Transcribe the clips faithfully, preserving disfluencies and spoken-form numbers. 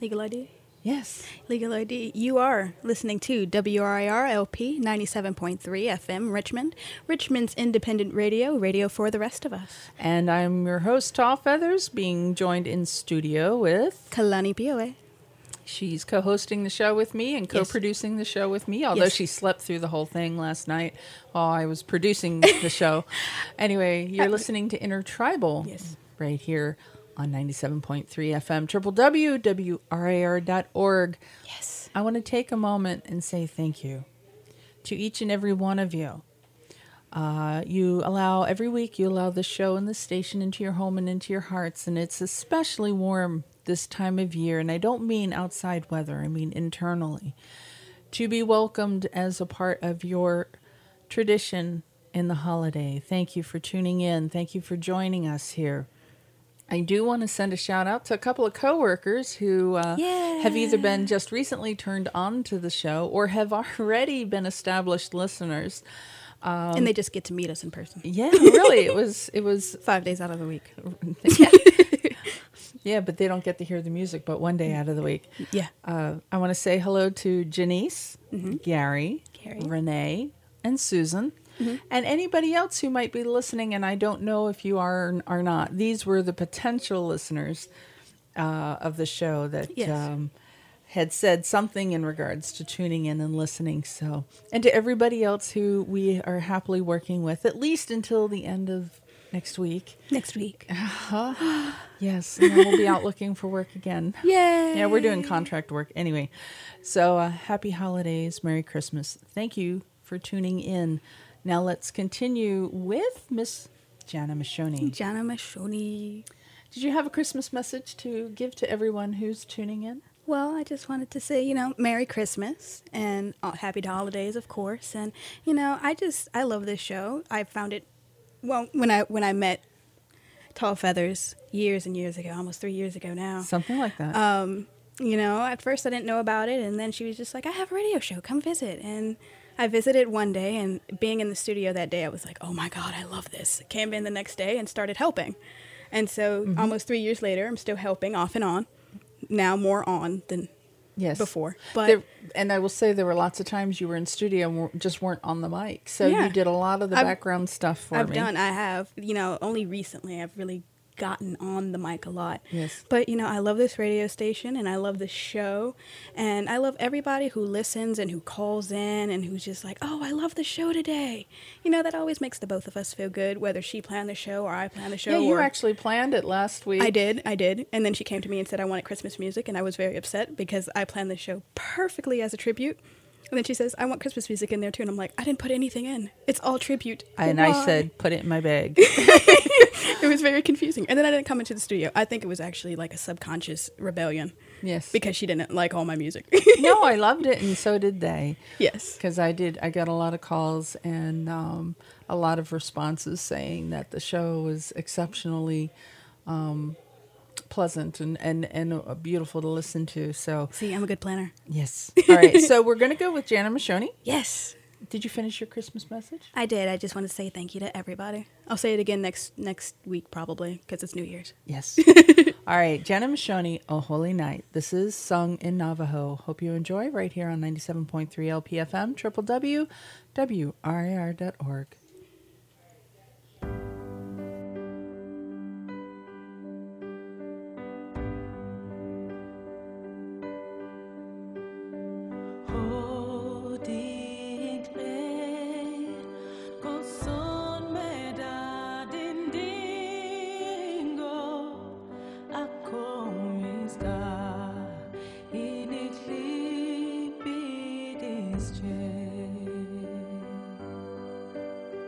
Legal I D? Yes. Legal I D. You are listening to W R I R L P ninety-seven point three F M Richmond, Richmond's independent radio, radio for the rest of us. And I'm your host, Tall Feathers, being joined in studio with Kalani P O A. She's co-hosting the show with me and co-producing yes. the show with me, although yes. she slept through the whole thing last night while I was producing the show. Anyway, you're listening to Intertribal yes. right here on ninety-seven point three F M, w w w dot w r i r dot org. Yes. I want to take a moment and say thank you to each and every one of you. Uh, you allow, every week you allow the show and the station into your home and into your hearts, and it's especially warm this time of year, and I don't mean outside weather, I mean internally, to be welcomed as a part of your tradition in the holiday. Thank you for tuning in. Thank you for joining us here. I do want to send a shout out to a couple of coworkers who uh, yeah. have either been just recently turned on to the show or have already been established listeners. Um, and they just get to meet us in person. Yeah, really. It was it was five days out of the week. yeah. yeah, but they don't get to hear the music, but one day out of the week. Yeah. Uh, I want to say hello to Janice, mm-hmm. Gary, Gary, Renee, and Susan. Mm-hmm. And anybody else who might be listening, and I don't know if you are or are not. These were the potential listeners uh, of the show that yes. um, had said something in regards to tuning in and listening. So, and to everybody else who we are happily working with, at least until the end of next week. Next week. Uh-huh. Yes, and then we'll be out looking for work again. Yay! Yeah, we're doing contract work anyway. So, uh, happy holidays, Merry Christmas. Thank you for tuning in. Now let's continue with Miss Jana Mashoni. Jana Mashoni. Did you have a Christmas message to give to everyone who's tuning in? Well, I just wanted to say, you know, Merry Christmas and uh, Happy Holidays, of course. And, you know, I just, I love this show. I found it, well, when I when I met Tall Feathers years and years ago, almost three years ago now. Something like that. Um, you know, at first I didn't know about it. And then she was just like, I have a radio show. Come visit. And I visited one day, and being in the studio that day, I was like, oh, my God, I love this. Came in the next day and started helping. And so mm-hmm. almost three years later, I'm still helping off and on. Now more on than yes. before. But there, and I will say there were lots of times you were in studio and were, just weren't on the mic. So yeah. you did a lot of the I've, background stuff for I've me. I've done. I have. You know, only recently I've really gotten on the mic a lot. Yes. But, you know, I love this radio station and I love this show. And I love everybody who listens and who calls in and who's just like, oh, I love the show today. You know, that always makes the both of us feel good, whether she planned the show or I planned the show. Yeah, you or actually planned it last week. I did. I did. And then she came to me and said I wanted Christmas music. And I was very upset because I planned the show perfectly as a tribute. And then she says, I want Christmas music in there, too. And I'm like, I didn't put anything in. It's all tribute. And Why? I said, put it in my bag. It was very confusing. And then I didn't come into the studio. I think it was actually like a subconscious rebellion. Yes. Because she didn't like all my music. No, I loved it, and so did they. Yes. Because I did. I got a lot of calls and um, a lot of responses saying that the show was exceptionally um, pleasant and, and, and uh, beautiful to listen to. So see, I'm a good planner. Yes. All right. So we're going to go with Jana Mashoni. Yes. Did you finish your Christmas message? I did. I just want to say thank you to everybody. I'll say it again next next week probably because it's New Year's. Yes. All right. Jana Mashoni, O Holy Night. This is sung in Navajo. Hope you enjoy right here on ninety-seven point three L P F M, w w w dot w r i r dot org. This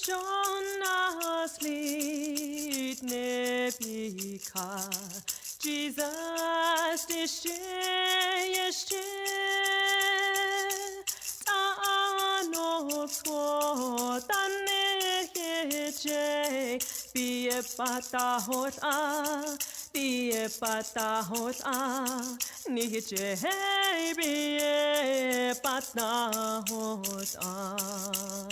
Jonas Lied nebika, Jesus deshe Tano skotane heche, be a pata hot ah, be a pata hot ah, niche be a pata hot ah.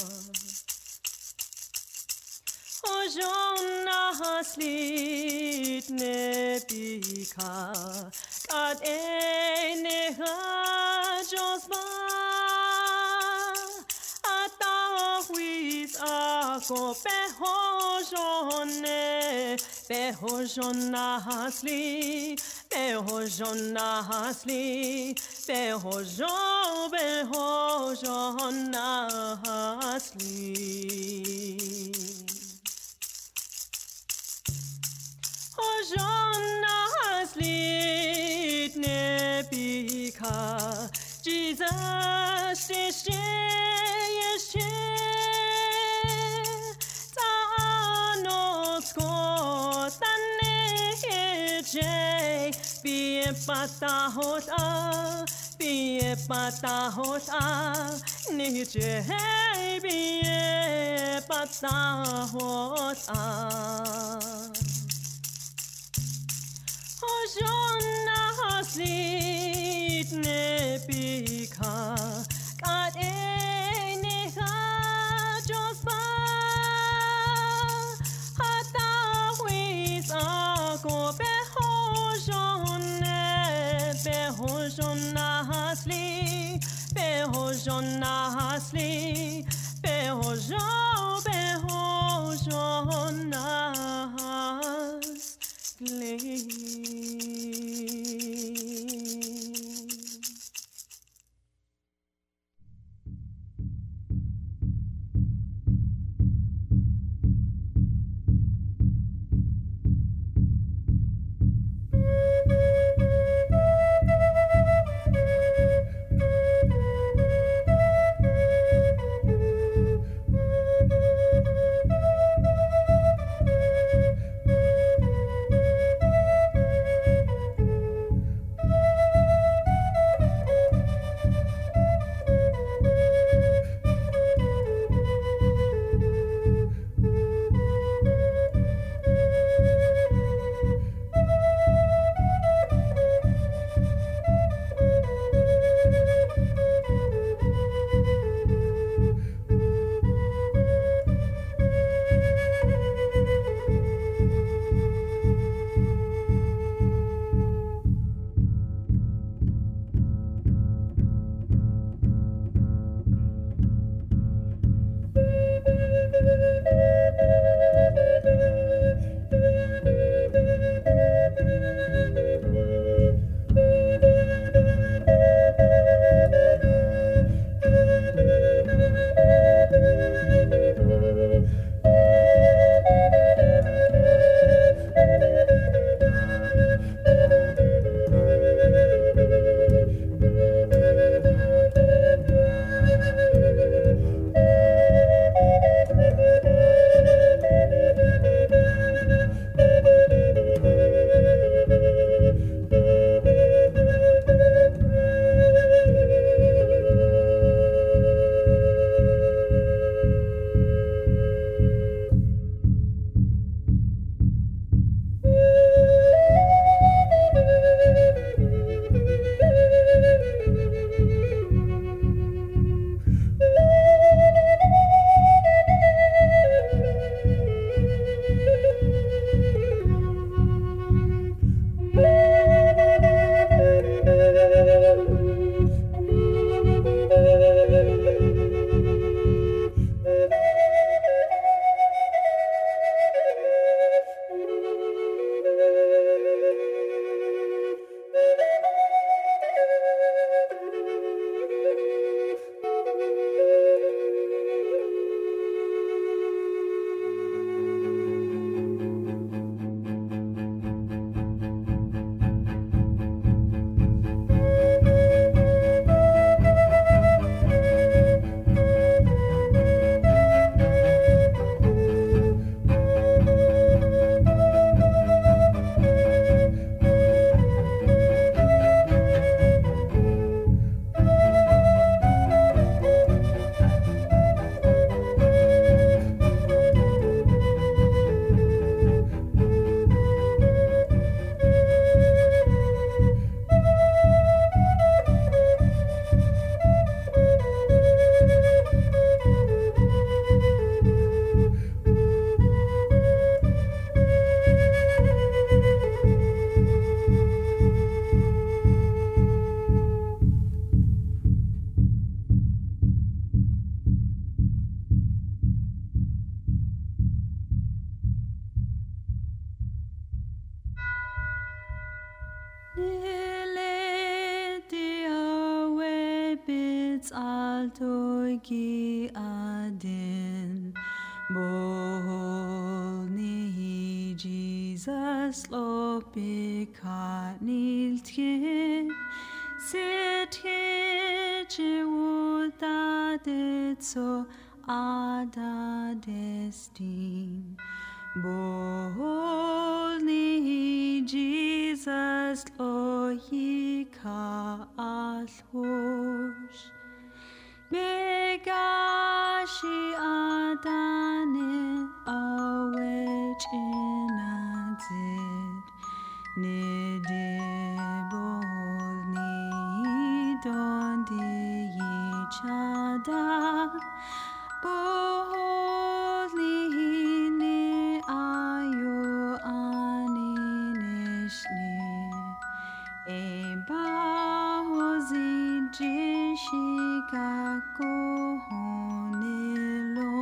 O Jonas Lied nebika, kad ene ha Josma, ata huis ako beho Jone, beho Jonas Lied, beho Jonas Lied, beho Jo, beho Jonas Lied. O Jonas Lied nebika, Jesus deshe yeshe, ta'ano skotane heche, be a pata hot ah, be a pata hot ah, niche be a pata hot ah. O Jonas Lied nebika, kad ene ha Josba, hata huis ako beho Jone, beho Jonas Lied, beho Jonas Lied, beho Jo, beho Jonas Lied. Nile diawe bits altogi adin Bolni Jesus lopika niltkin Sit hitche udaditso ada destin Bolni Jesus loika alhosh Begashi adane awech inadzid Nidibolni dondi yichada Bolni ni ayo ani nishni Eba hozi jishikako honelo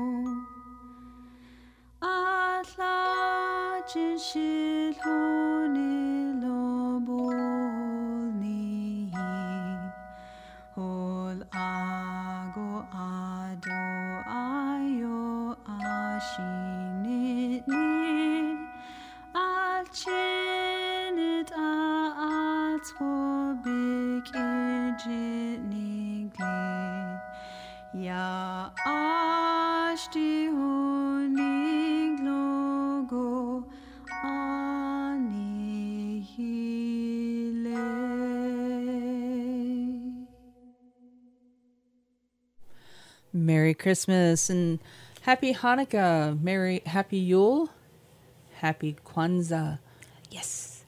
Atla jishil honelo bolni Hol ago ado ayo ashinitni Alchinit aatzwobik ejitnigli Ya ashti honiglogo anihile Merry Christmas and Happy Hanukkah, Merry Happy Yule, Happy Kwanzaa. Yes.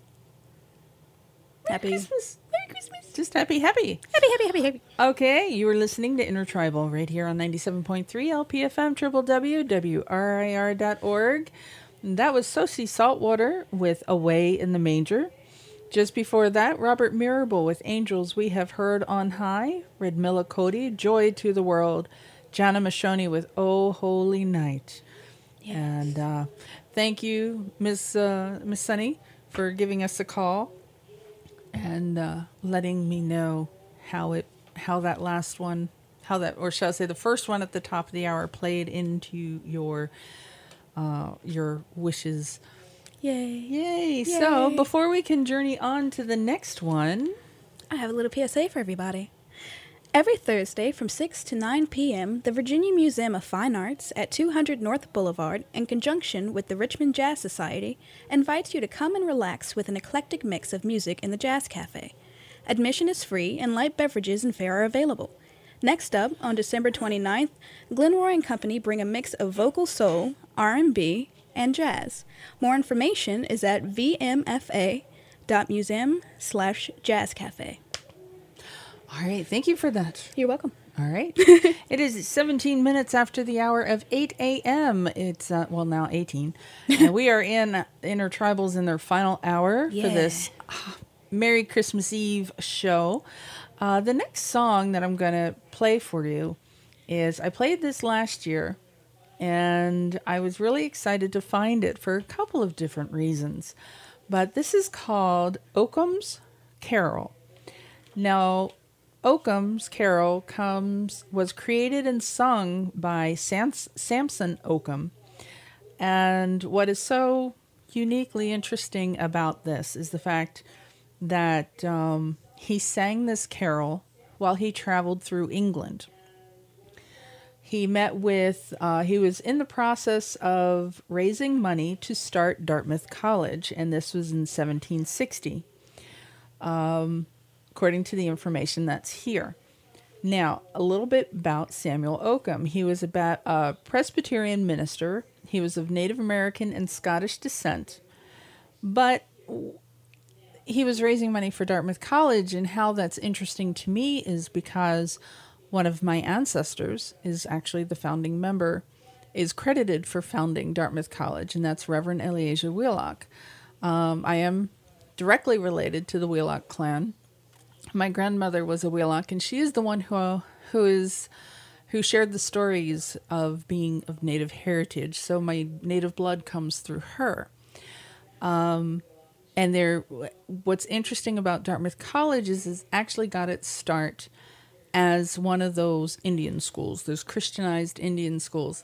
Merry Happy Christmas. Merry Christmas. Just happy, happy. Happy, happy, happy, happy. Okay, you were listening to Intertribal right here on ninety-seven point three L P F M, w w w dot w r i r dot org. That was Sosie Saltwater with Away in the Manger. Just before that, Robert Mirabel with Angels We Have Heard on High. Redmilla Cody, Joy to the World. Jana Mashoni with Oh Holy Night. Yes. And uh, thank you, Miss uh, Miss Sunny, for giving us a call and uh, letting me know how it how that last one, how that, or shall I say, the first one at the top of the hour played into your uh, your wishes. Yay. Yay! So Yay. before we can journey on to the next one, I have a little P S A for everybody. Every Thursday from six to nine p.m., the Virginia Museum of Fine Arts at two hundred North Boulevard, in conjunction with the Richmond Jazz Society, invites you to come and relax with an eclectic mix of music in the Jazz Cafe. Admission is free and light beverages and fare are available. Next up, on December twenty-ninth, Glenroy and Company bring a mix of vocal soul, R and B, and jazz. More information is at vmfa.museum slash jazzcafe. all right, thank you for that. You're welcome. All right. It is seventeen minutes after the hour of eight a.m. It's, uh, well, now eighteen. And we are in Intertribals in their final hour Yeah. for this uh, Merry Christmas Eve show. Uh, the next song that I'm going to play for you is, I played this last year, and I was really excited to find it for a couple of different reasons. But this is called Occam's Carol. Now, Occam's Carol comes was created and sung by Sans, Samson Occam. And what is so uniquely interesting about this is the fact that um, he sang this carol while he traveled through England. He met with, uh, he was in the process of raising money to start Dartmouth College, and this was in seventeen sixty. Um, according to the information that's here. Now, a little bit about Samuel Occam. He was a, a Presbyterian minister. He was of Native American and Scottish descent. But he was raising money for Dartmouth College, and how that's interesting to me is because one of my ancestors is actually the founding member, is credited for founding Dartmouth College, and that's Reverend Eleazar Wheelock. Um, I am directly related to the Wheelock clan. My grandmother was a Wheelock, and she is the one who who is who shared the stories of being of Native heritage. So my native blood comes through her. Um, And there, what's interesting about Dartmouth College is it's actually got its start as one of those Indian schools, those Christianized Indian schools.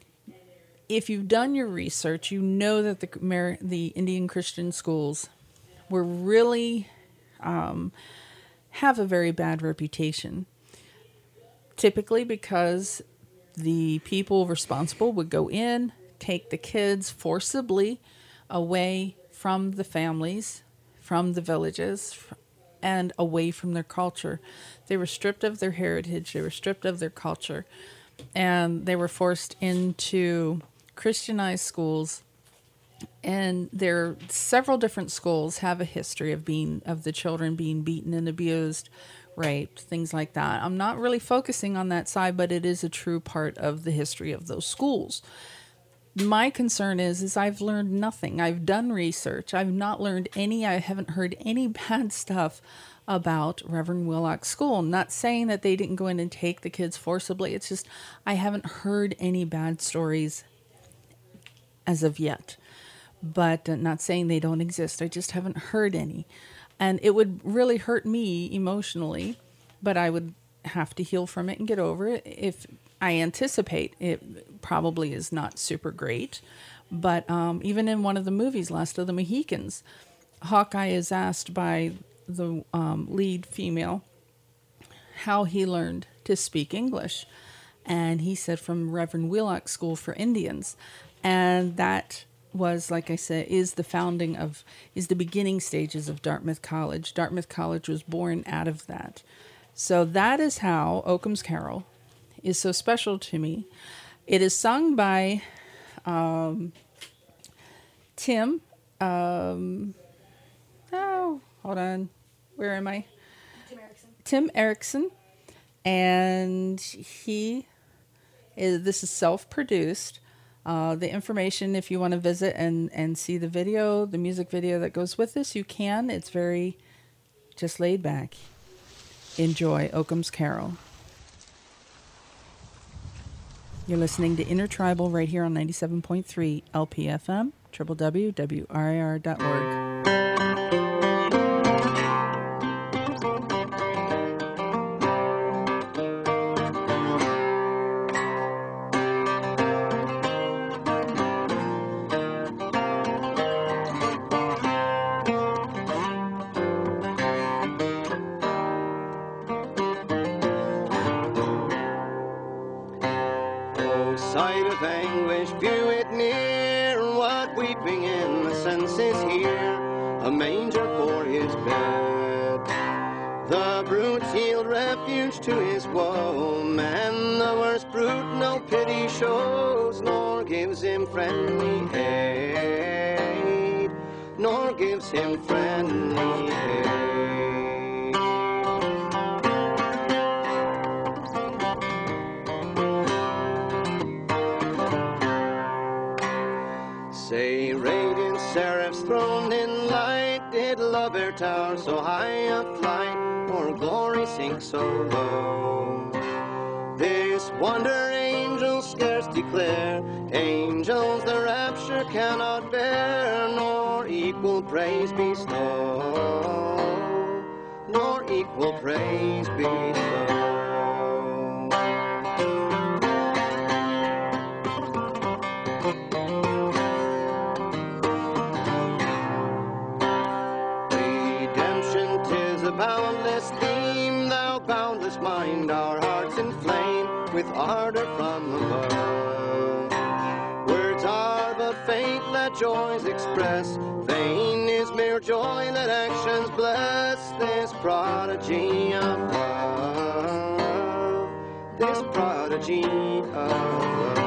If you've done your research, you know that the Amer- the Indian Christian schools were really um, have a very bad reputation. Typically because the people responsible would go in, take the kids forcibly away from the families, from the villages, and away from their culture. They were stripped of their heritage, they were stripped of their culture, and they were forced into Christianized schools. And there several different schools have a history of being of the children being beaten and abused, raped, things like that. I'm not really focusing on that side, but it is a true part of the history of those schools. My concern is, is I've learned nothing. I've done research. I've not learned any, I haven't heard any bad stuff about Reverend Willock School. I'm not saying that they didn't go in and take the kids forcibly. It's just, I haven't heard any bad stories as of yet. But uh, not saying they don't exist. I just haven't heard any. And it would really hurt me emotionally, but I would have to heal from it and get over it. If I anticipate it probably is not super great, but um, even in one of the movies, Last of the Mohicans, Hawkeye is asked by the um, lead female how he learned to speak English. And he said from Reverend Wheelock School for Indians. And that was, like I said, is the founding of, is the beginning stages of Dartmouth College. Dartmouth College was born out of that. So that is how Occam's Carol is so special to me. It is sung by um, Tim. Um, oh, hold on. Where am I? Tim Erickson. Tim Erickson. And he is, this is self-produced. Uh, the information, if you want to visit and, and see the video, the music video that goes with this, you can. It's very just laid back. Enjoy Occam's Carol. You're listening to Intertribal right here on ninety-seven point three L P F M, w w w dot w r i r dot org. Sight of anguish, view it near, what weeping in the senses here, a manger for his bed. The brute's yield refuge to his woe, man the worst brute no pity shows, nor gives him friendly aid, nor gives him friendly aid. Say, radiant seraphs throned in light, did love their tower so high a flight, or glory sink so low. This wonder angels scarce declare, angels the rapture cannot bear, nor equal praise bestow, nor equal praise bestow. Boundless theme, thou boundless mind, our hearts inflame with ardor from above. Words are but faint, let joys express, vain is mere joy, let actions bless this prodigy of love, this prodigy of love.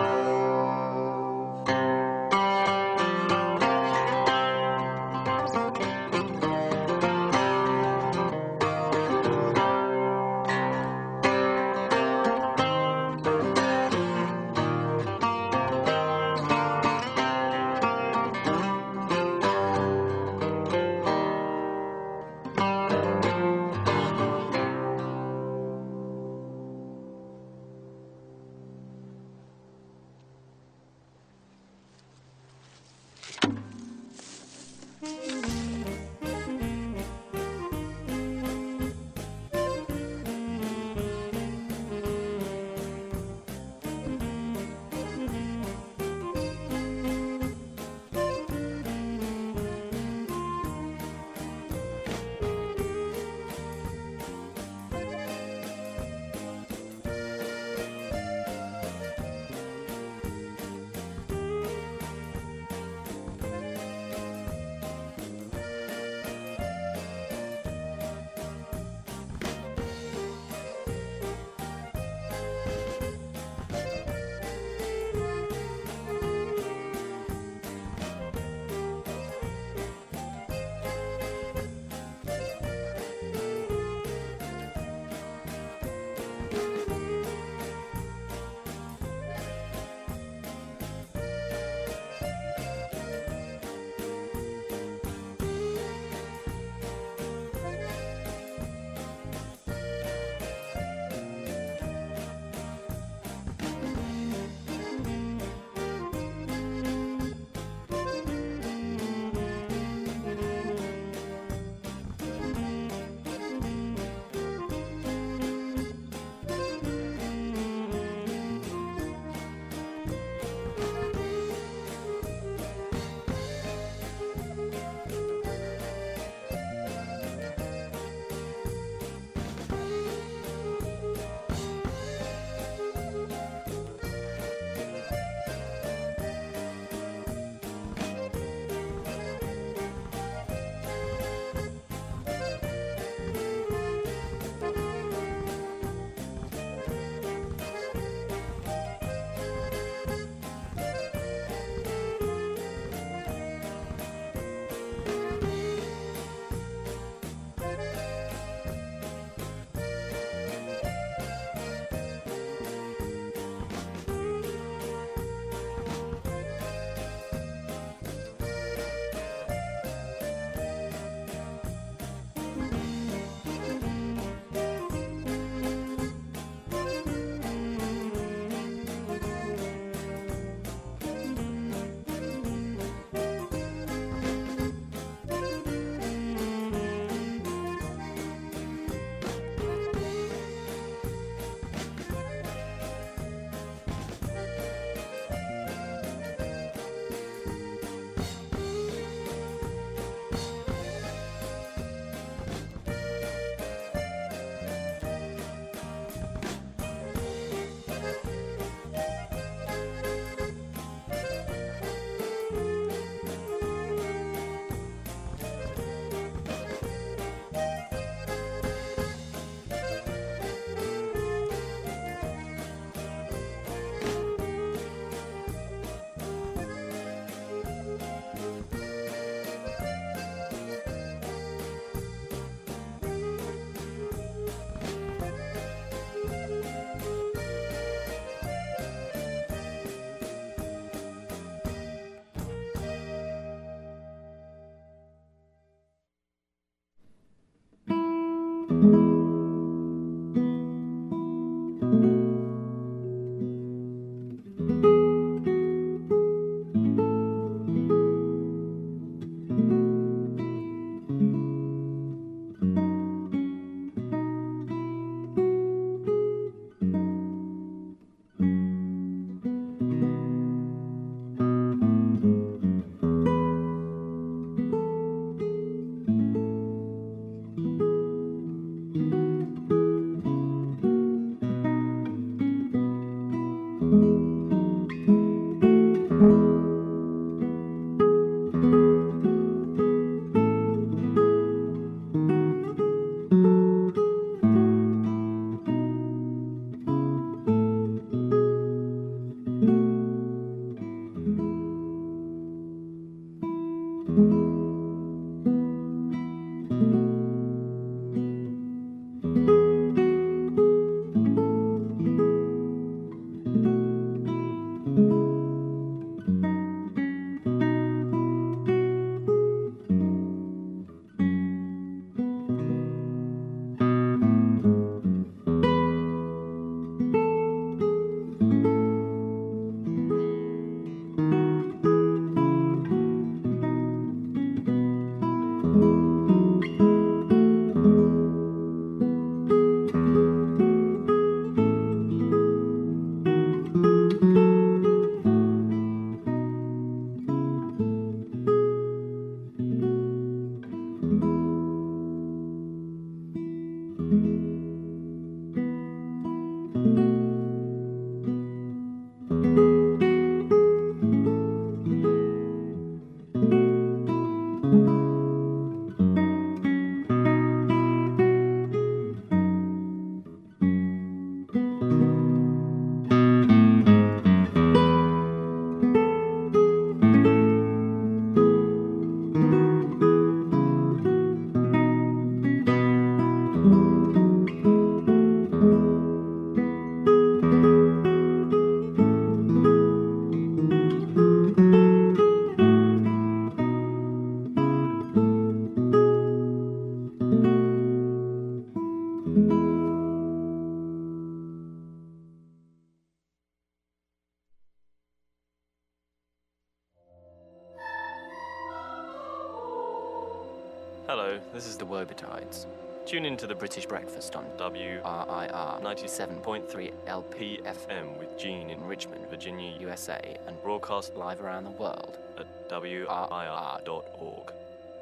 Hello, this is the Wobetides. Tune in to the British Breakfast on W R I R ninety-seven point three L P F M with Gene in Richmond, Virginia, U S A, and broadcast live around the world at W R I R dot org.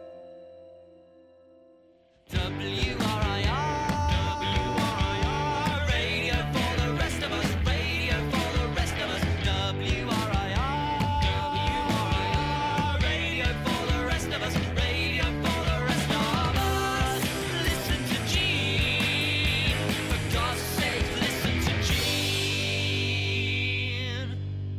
W R I R, W R I R, radio for the rest of us, radio for the rest of us, W R I R, W R I R, radio for the rest of us, radio for the rest of us. Listen to Gene, for God's sake, listen to Gene.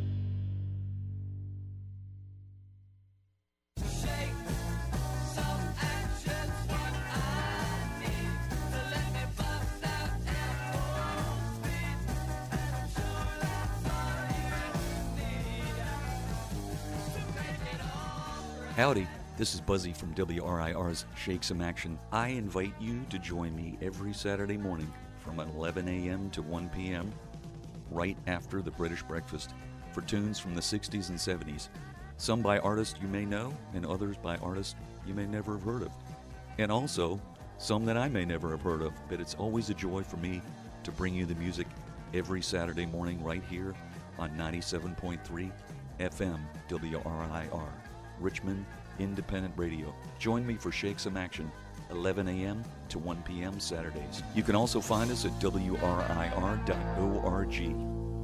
Shake some actions, what I need to let me bust out at full speed, and I'm sure that's all you need to make it all right. Howdy, this is Buzzy from W R I R's Shake Some Action. I invite you to join me every Saturday morning from eleven a.m. to one p.m. right after the British Breakfast for tunes from the sixties and seventies. Some by artists you may know and others by artists you may never have heard of. And also some that I may never have heard of, but it's always a joy for me to bring you the music every Saturday morning right here on ninety-seven point three F M W R I R, Richmond Independent Radio. Join me for Shake Some Action, eleven a.m. to one p.m. Saturdays. You can also find us at W R I R dot org.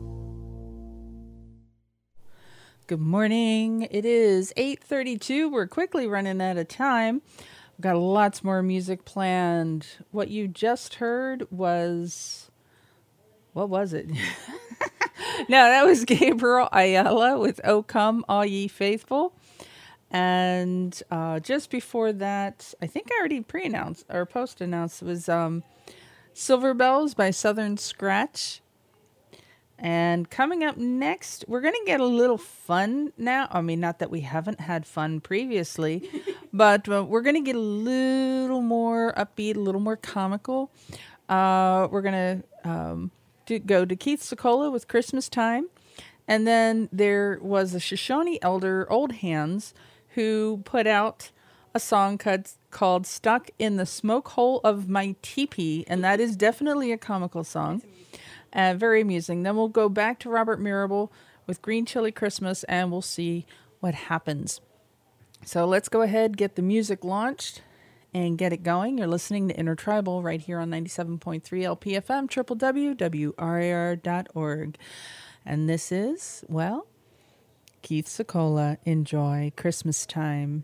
Good morning. It is eight thirty-two. We're quickly running out of time. We've got lots more music planned. What you just heard was... What was it? No, that was Gabriel Ayala with O Come All Ye Faithful. And uh, just before that, I think I already pre-announced or post-announced, was um, Silver Bells by Southern Scratch. And coming up next, we're going to get a little fun now. I mean, not that we haven't had fun previously, but uh, we're going to get a little more upbeat, a little more comical. Uh, we're going to um, do, go to Keith Secola with Christmas Time. And then there was a Shoshone elder, Old Hands, who put out a song called, called Stuck in the Smoke Hole of My Teepee. And that is definitely a comical song. Uh, very amusing. Then we'll go back to Robert Mirabel with Green Chili Christmas, and we'll see what happens. So let's go ahead, get the music launched, and get it going. You're listening to Intertribal right here on ninety-seven point three L P F M, w w w dot w r i r dot org. And this is, well, Keith Secola. Enjoy Christmas Time.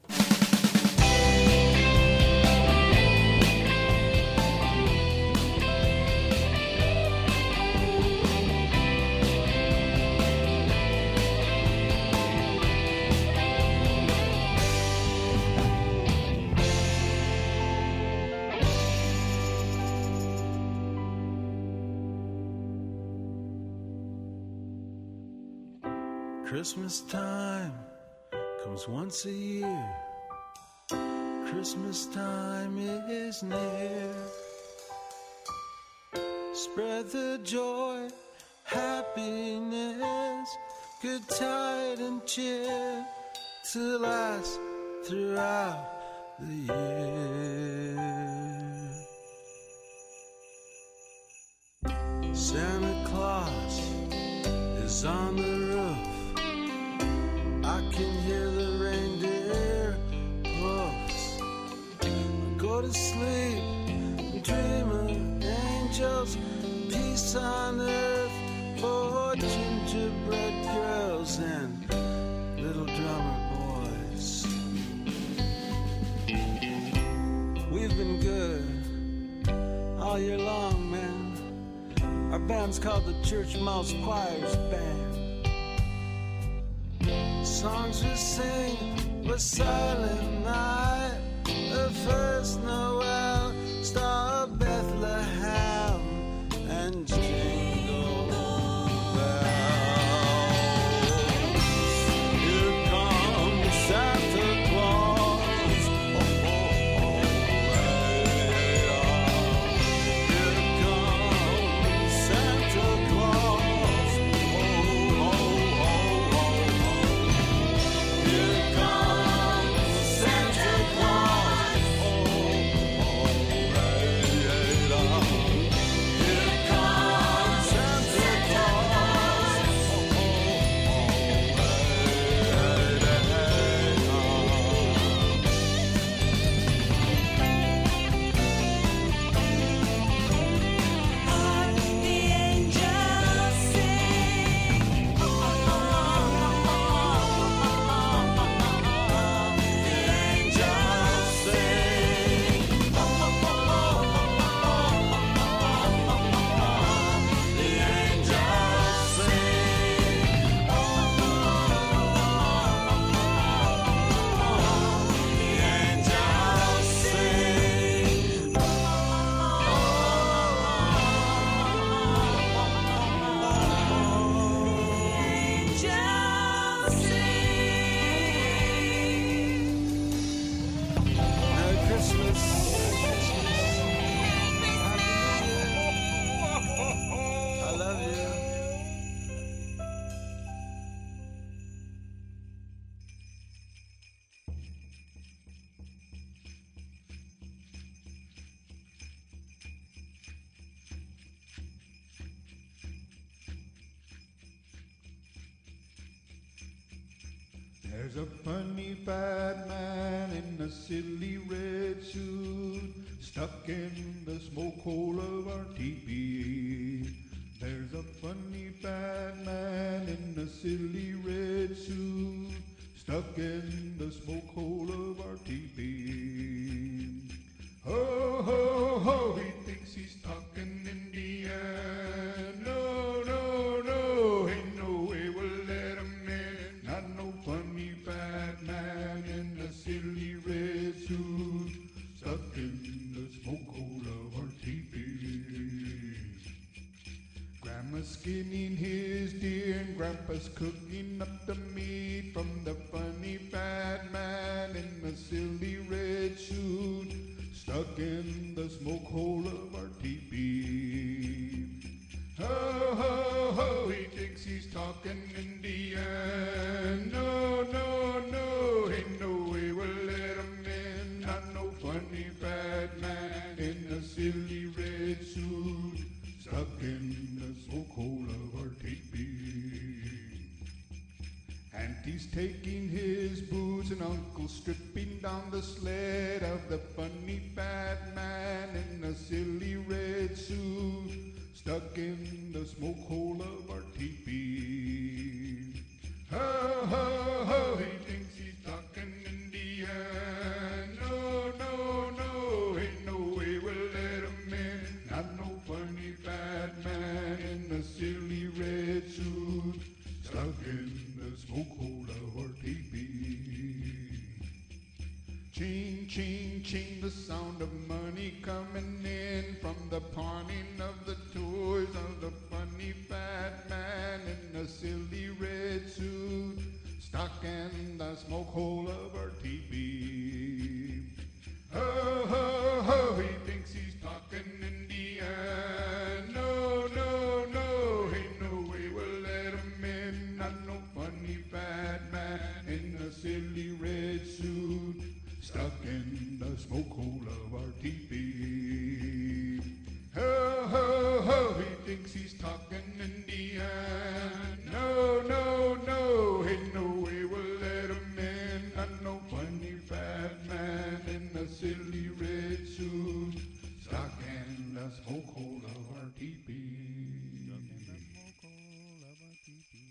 Christmas time comes once a year. Christmas time is near. Spread the joy, happiness, good tide and cheer to last throughout the year. Santa Claus is on the roof. I can hear the reindeer hoofs. I go to sleep, dream of angels, peace on earth for gingerbread girls and little drummer boys. We've been good all year long, man. Our band's called the Church Mouse Choirs Band. Songs we sing were Silent Night, the first Noel, Star of Bethlehem, and Jingle Bells. Here comes Santa Claus. Oh, oh, oh, yeah. Here comes Santa Claus. Oh, oh, oh, oh, oh. Here comes Santa There's a funny fat man in a silly red suit, stuck in the smoke hole of our teepee. There's a funny fat man in a silly red suit, stuck in the smoke hole of our teepee. Ho, ho, ho, he thinks he's talking Indian. No, no, no, ain't no way we'll let him in. Not no funny fat man in a silly red suit, stuck in the smoke hole of our teepee. Grandma's skinning his deer and Grandpa's cooking up the meat from the funny fat man in the silly red suit, stuck in the smoke hole of our teepee. Ho, ho, ho, he thinks he's talking Indian. No, no, no, ain't no way we'll let him in. Not no funny fat man in a silly red suit, stuck in the smoke hole of our teepee. Auntie's taking his boots and Uncle's stripping down the sled of the funny fat man in a silly red suit, stuck in the smoke hole of our teepee. Ho, ho, ho, he thinks he's talking Indian. No, no, no, ain't no way we'll let him in. Not no funny fat man in a silly red suit, stuck in the smoke hole of our teepee. Ching, ching, ching, the sound of money coming in from the pawning of the toys of the funny fat man in a silly red suit, stuck in the smoke hole of our teepee. Ho, ho, ho, he thinks he's talking Indian. No, no, no, ain't no way we'll let him in. Not no funny fat man in a silly red suit, stuck in the smoke hole of our teepee. Ho, ho, ho, he thinks he's talking Indian. No, no, no, ain't no way we'll let him in. Not no funny fat man in a silly red suit, stuck in the smoke hole of our teepee. Stuck in the smoke hole of our teepee.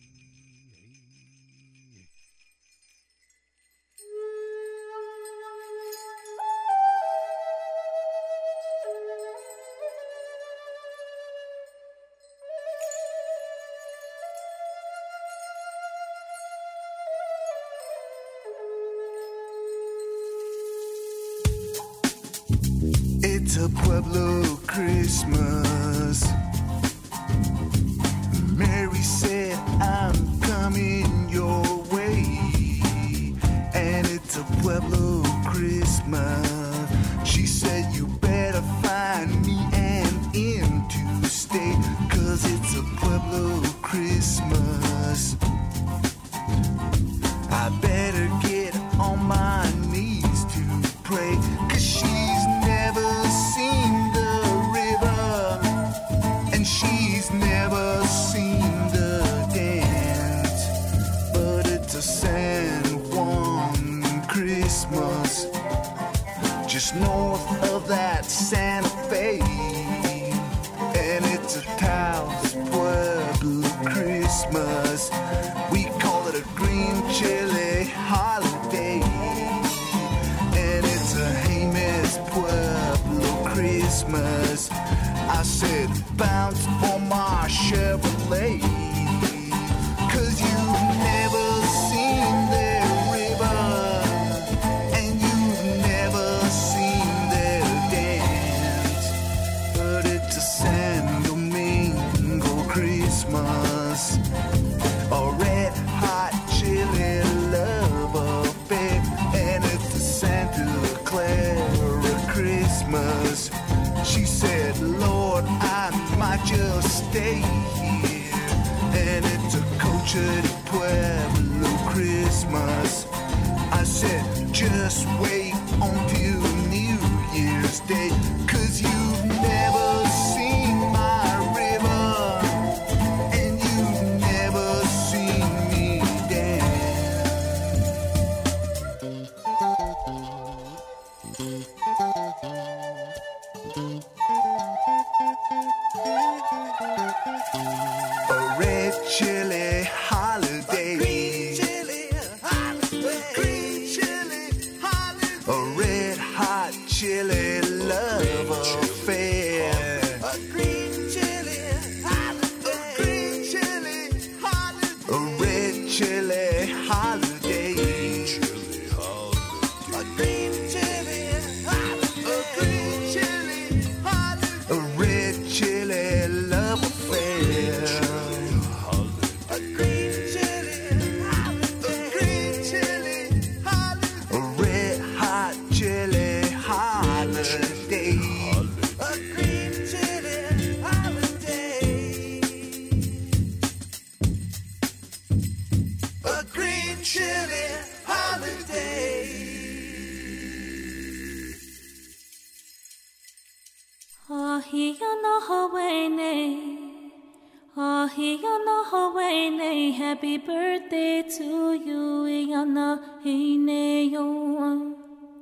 It's a Pueblo Christmas. Mary said, I'm coming your way. And it's a Pueblo Christmas. She said, you better find me an inn to stay, 'cause it's a Pueblo Christmas. I better get on my knees to pray, 'cause she's never seen the river, and she's never seen the dance. But it's a San Juan Christmas, just north of that Santa Fe. And it's a Taos Pueblo Christmas. We call it a green chili holiday. And it's a Jemez Pueblo Christmas. I said, bounce on my Chevrolet, 'cause you've never seen their river, and you've never seen their dance. But it's a San Domingo Christmas, a red hot chili love affair. And it's a Santa Clara Christmas. She said, Lord, I might just stay here. And it's a Cocha de Pueblo Christmas. I said, just wait until New Year's Day, 'cause you've never seen my river, and you've never seen me dance. A red chili holiday. A green chili holiday. A green chili holiday. A red hot chili love affair. A green chili holiday. A green chili holiday. A red chili holiday. A green chili holiday. A green chili holiday. A red chili love affair. A green chili holiday. A green chili holiday. A red hot chili holiday. A green chili holiday. A green chili holiday. Ahiyana Hawaii, Ahiyana Hawaii, happy birthday to you, Iyana Hine Yoa.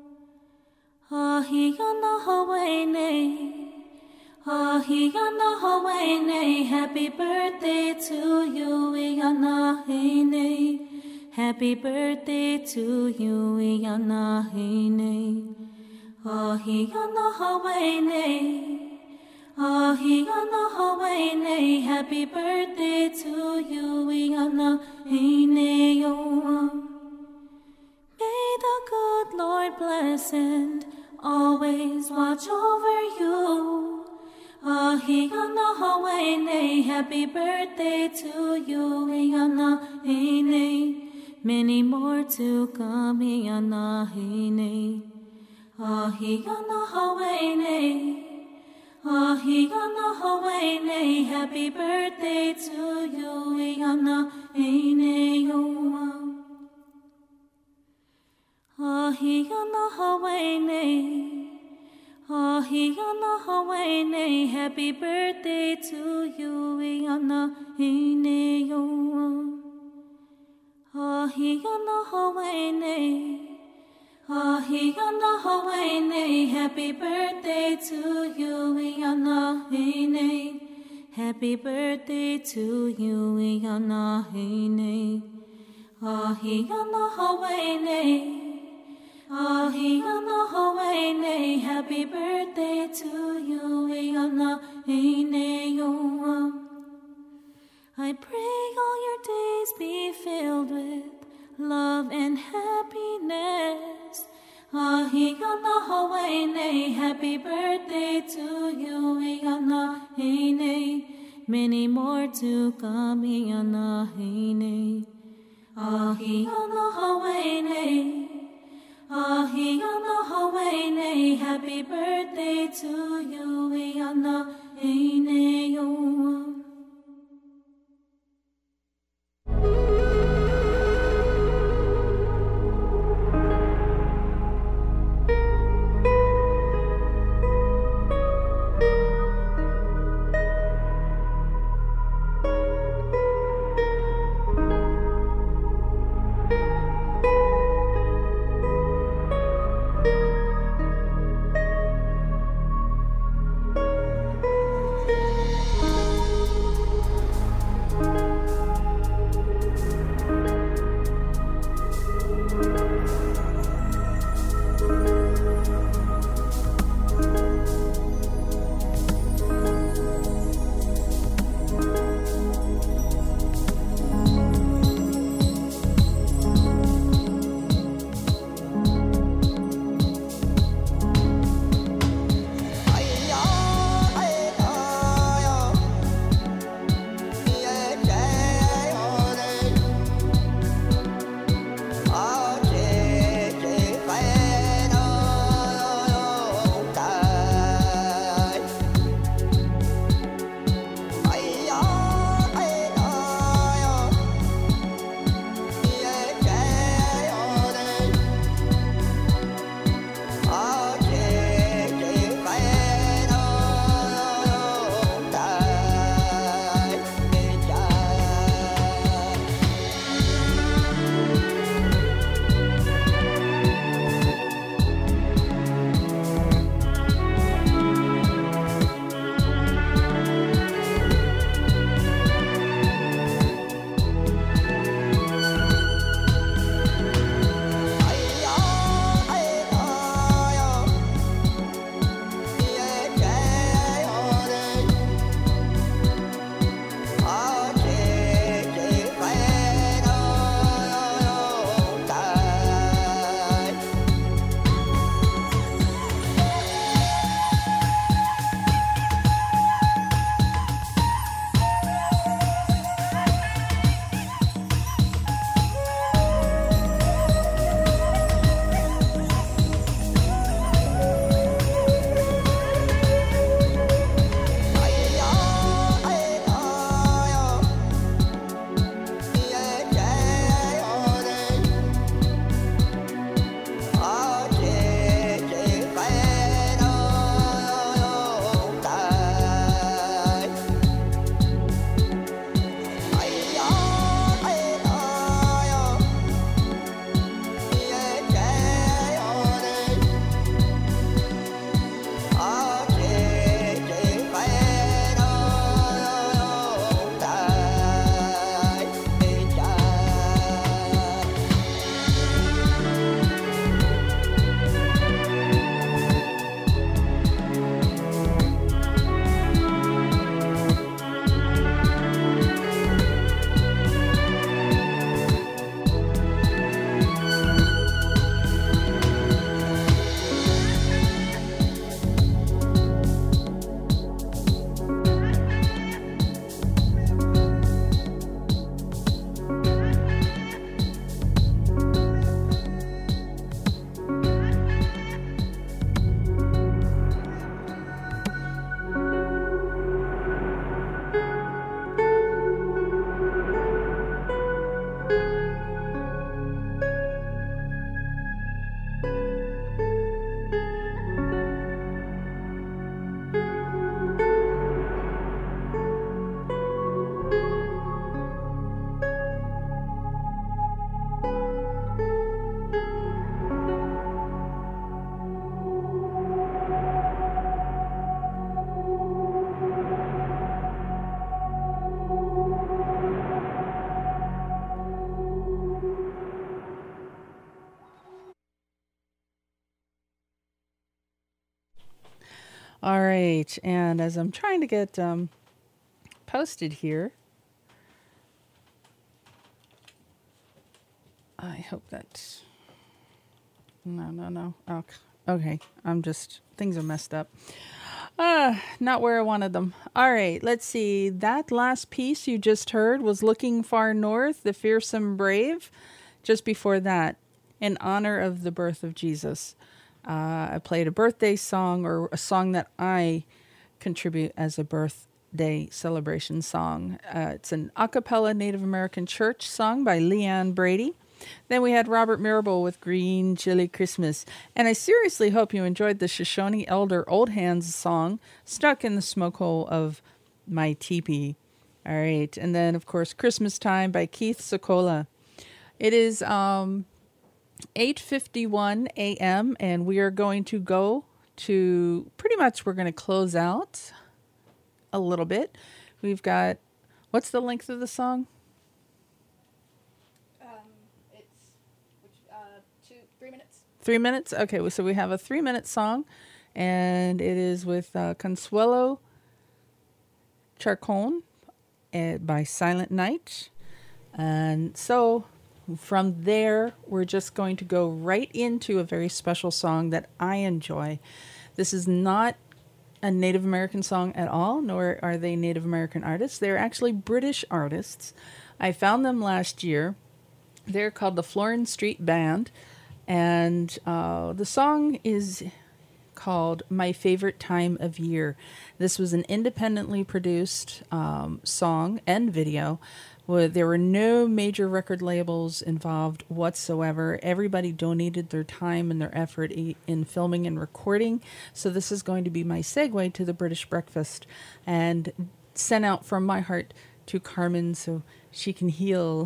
Ahiyana Hawaii, Ahiyana Hawaii, happy birthday to you, Iyana Hine. Happy birthday to you, Iyana Hine. Ahiyana Hawaii, Ahiyana Hawaii, happy birthday to you, Iyana Hine Yoa. May the good Lord bless and always watch over you. Ahiyana Hawaii, happy birthday to you, Iyana Hine. Many more to come, Iyana Hine. Ahiyana Hawaii, Ahiyana Hawaii, happy birthday to you, Iyana Hine Yoa. Ahiyana Hawaii, Ahiyana Hawaii, happy birthday to you, Iyana Hine Yoa. Ahiyana Hawaii, Ahiyana Hawaii, happy birthday to you, Iyana Hine. Happy birthday to you, Iyana Hine. Ahiyana Hawaii, Ahiyana Hawaii, happy birthday to you, Iyana Hine Yoa. I pray all your days be filled with love and happiness. Ahiyana Hawaii, happy birthday to you, Iyana Hine. Many more to come, Iyana Hine. Ahiyana Hawaii, Ahiyana Hawaii, happy birthday to you, Iyana Hine Yoa. All right. And as I'm trying to get um, posted here, I hope that... No, no, no. Okay. Okay. I'm just... Things are messed up. Uh, not where I wanted them. All right. Let's see. That last piece you just heard was Looking Far North, The Fearsome Brave. Just before that, in honor of the birth of Jesus. Uh, I played a birthday song, or a song that I contribute as a birthday celebration song. Uh, it's an a cappella Native American church song by Leanne Brady. Then we had Robert Mirabel with Green Chili Christmas. And I seriously hope you enjoyed the Shoshone Elder Old Hands song, Stuck in the Smoke Hole of My Teepee. All right. And then, of course, Christmas Time by Keith Sokola. It is um, eight fifty-one a.m. and we are going to go to, pretty much we're going to close out a little bit. We've got, what's the length of the song? Three minutes. Three minutes? Okay, so we have a three-minute song, and it is with uh, Consuelo Charcon uh, by Silent Night. And so from there, we're just going to go right into a very special song that I enjoy. This is not a Native American song at all, nor are they Native American artists. They're actually British artists. I found them last year. They're called the Florin Street Band. And uh, the song is called My Favorite Time of Year. This was an independently produced um, song and video. Where there were no major record labels involved whatsoever. Everybody donated their time and their effort i- in filming and recording. So this is going to be my segue to the British Breakfast, and sent out from my heart to Carmen so she can heal.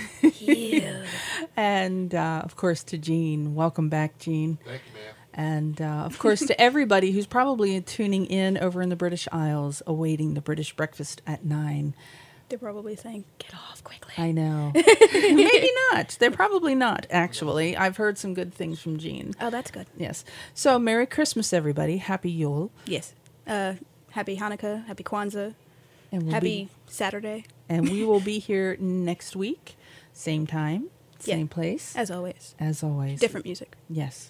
Heal. And, uh, of course, to Jean. Welcome back, Jean. Thank you, ma'am. And, uh, of course, to everybody who's probably tuning in over in the British Isles, awaiting the British Breakfast at nine. They're probably saying, get off quickly. I know. Maybe not. They're probably not, actually. I've heard some good things from Jean. Oh, that's good. Yes. So, Merry Christmas, everybody. Happy Yule. Yes. Uh, happy Hanukkah. Happy Kwanzaa. And we'll happy be- Saturday. And we will be here next week. Same time, same Yeah. place. As always. As always. Different music. Yes.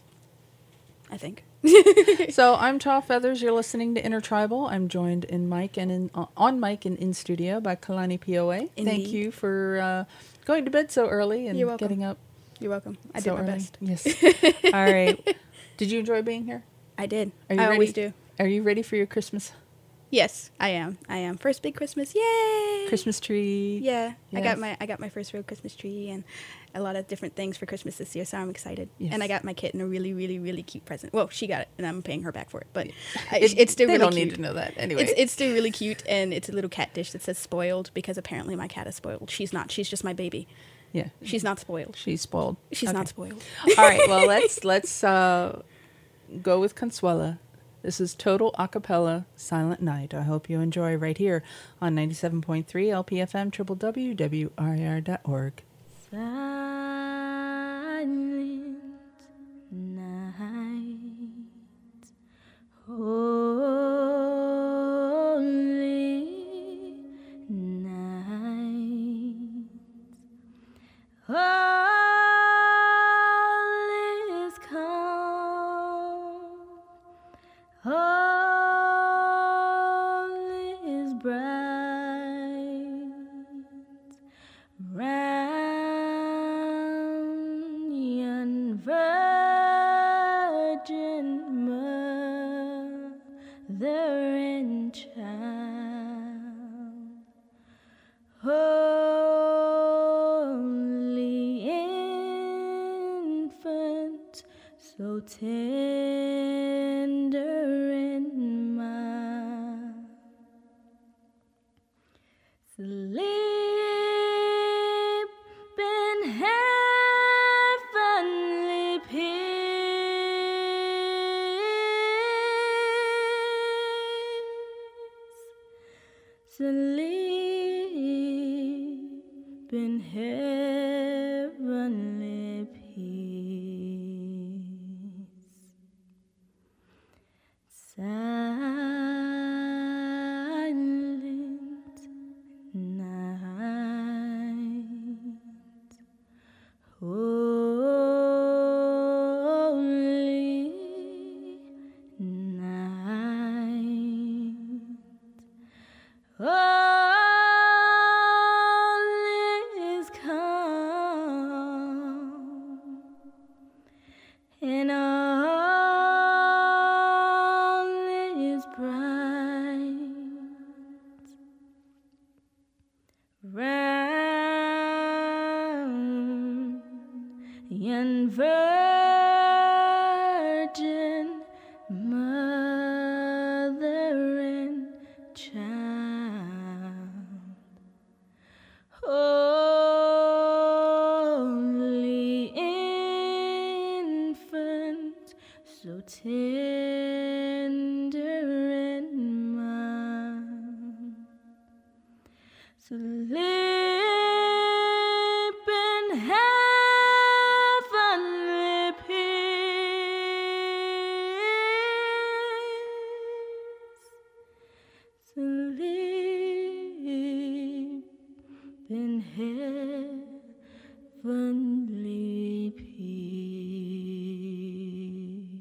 I think. So I'm Tall Feathers. You're listening to Intertribal. I'm joined in mic and in uh, on mic and in studio by Kalani P O A. Thank Indeed. you for uh, going to bed so early and You're welcome. getting up. You're welcome. I so did my early. best. Yes. All right. Did you enjoy being here? I did. Are you I ready? always do. Are you ready for your Christmas Yes, I am. I am. First big Christmas. Yay! Christmas tree? Yeah. I Yes. got my I got my first real Christmas tree and a lot of different things for Christmas this year, so I'm excited. Yes. And I got my kitten a really, really, really cute present. Well, she got it, and I'm paying her back for it. But I, it's, it's still They really don't cute. need to know that anyway. It's, it's still really cute, and it's a little cat dish that says spoiled because apparently my cat is spoiled. She's not. She's just my baby. Yeah. She's not spoiled. She's spoiled. She's Okay. not spoiled. All right. Well, let's let's uh, go with Consuela. This is total a cappella Silent Night. I hope you enjoy right here on ninety-seven point three L P F M, w w w dot w r i r dot org. Silent night, holy night, all is calm, all is bright, round yon virgin mother and child, holy infant, so tender and mild. Sleep in heavenly peace. Sleep in heavenly peace. Silent one virgin mother and child, only infant, so tender and mild, sleep in heavenly peace, sleep in heavenly peace.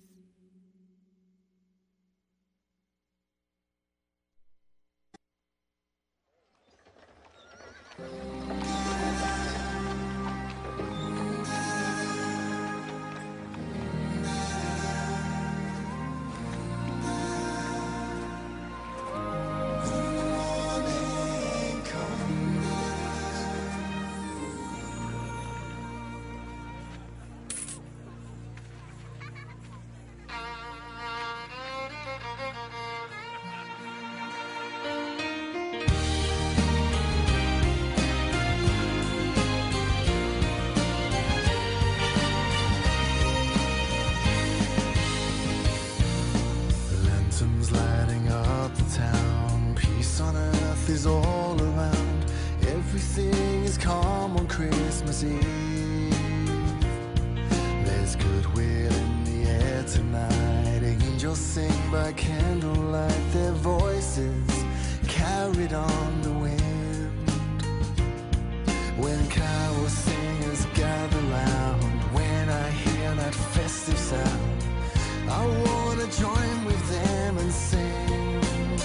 Lanterns lighting up the town. Peace on earth is all around. Everything is calm on Christmas Eve. There's goodwill in the air tonight. Angels sing by candlelight. Their voices carried on the wind. When carol singers gather round, when I hear that festive sound, I wanna join with them and sing.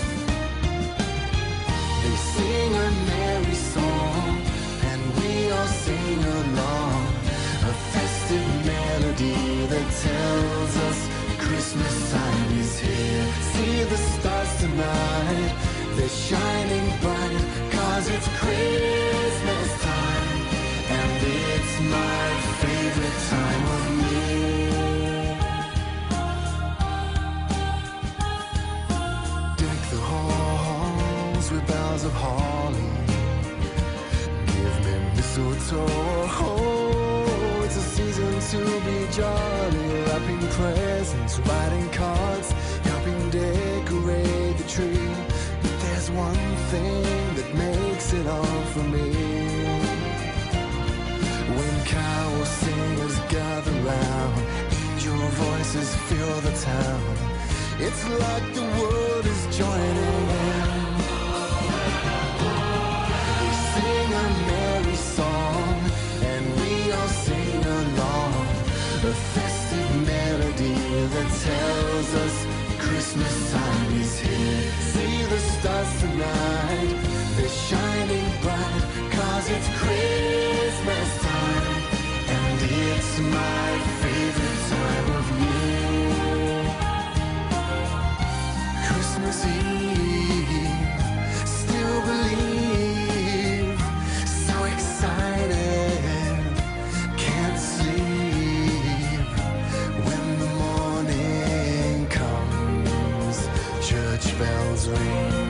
They sing a merry song, and we all sing along. A festive melody that tells us Christmas time is here. See the stars tonight, they're shining bright, 'cause it's Christmas time, and it's my favorite time of year. With boughs of holly, give me mistletoe. Oh, it's a season to be jolly, wrapping presents, writing cards, helping decorate the tree. But there's one thing that makes it all for me. When carol singers gather round, angel voices fill the town. It's like the world is joining in. Sing a merry song, and we all sing along. A festive melody that tells us Christmas time is here. See the stars tonight, they're shining bright, 'cause it's Christmas time, and it's my favorite time of year. Christmas Eve, still believe, so excited, can't sleep. When the morning comes, church bells ring.